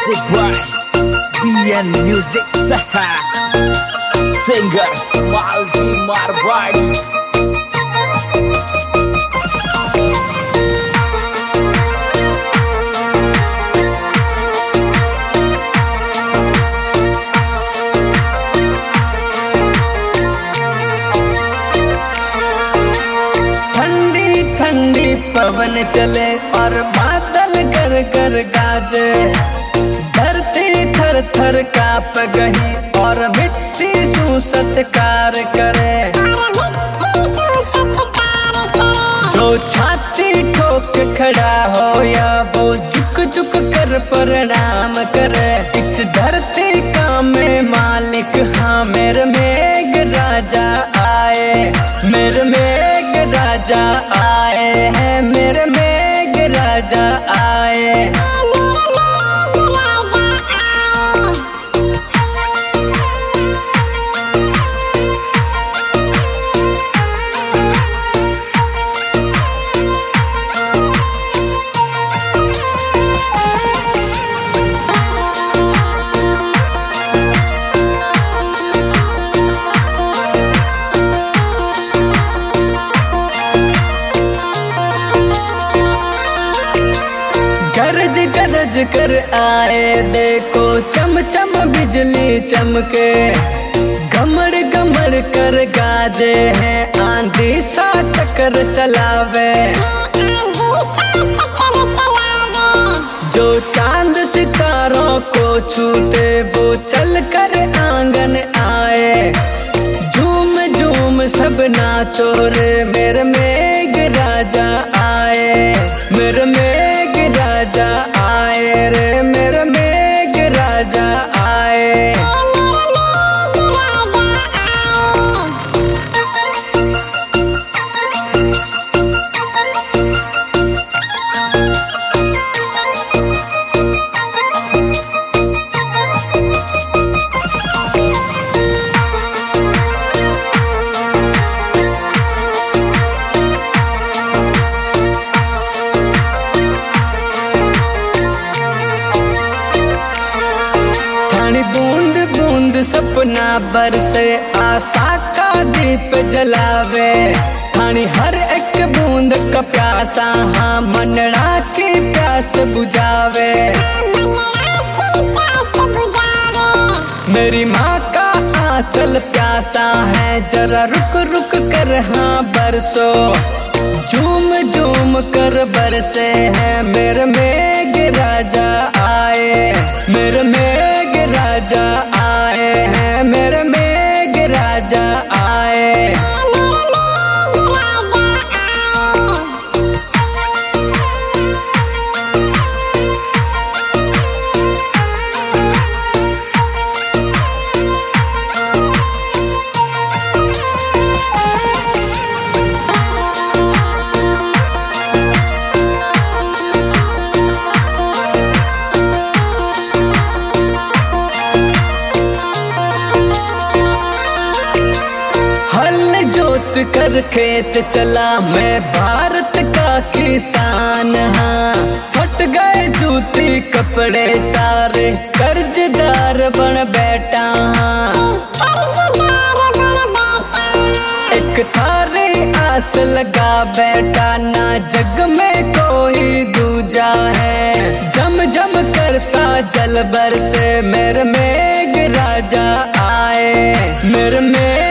Music by BN Music Saha Singer Malji Marwadi. ठंडी पवन चले और बादल कर कर गाजे, धरती थर थर काप गई और मिट्टी सुसत्कार करे। जो छाती ठोक खड़ा हो या वो झुक झुक कर प्रणाम करे। इस धरती का मैं मालिक, हाँ मेरे मेघ राजा आए, मेरे मेघ राजा आए हैं, मेरे मेघ राजा आए। गरज गरज कर आए देखो, चम चम बिजली चमके, घमड़ घमड़ कर गाजे हैं, आंधी सा चक्कर चलावे। जो चांद सितारों को छूते वो चल कर आंगन आए। झूम झूम सब नाचो रे, मेरे मेघ राजा आए, मेरे मेघ राजा आए रे, मेरे मेघ राजा आए। बूंद बूंद सपना बरसे, आशा का दीप जलावे। खानी हर एक बूंद का प्यासा, हाँ मनड़ा की प्यास बुझावे। मेरी माँ का आंचल प्यासा है, जरा रुक रुक कर हाँ बरसो। झूम झूम कर बरसे हैं, मेरे मेघ राजा आए, मेरे मेघ राजा आए हैं, मेरे मेघ राजा आए। कर खेत चला मैं भारत का किसान, हाँ फट गए जूती कपड़े सारे, कर्जदार बन बैठा हाँ। एक थारी आस लगा बैठा, ना जग में कोई दूजा है। जम जम करता जल बरसे, मेरे मेघ राजा आए, मेरे मेघ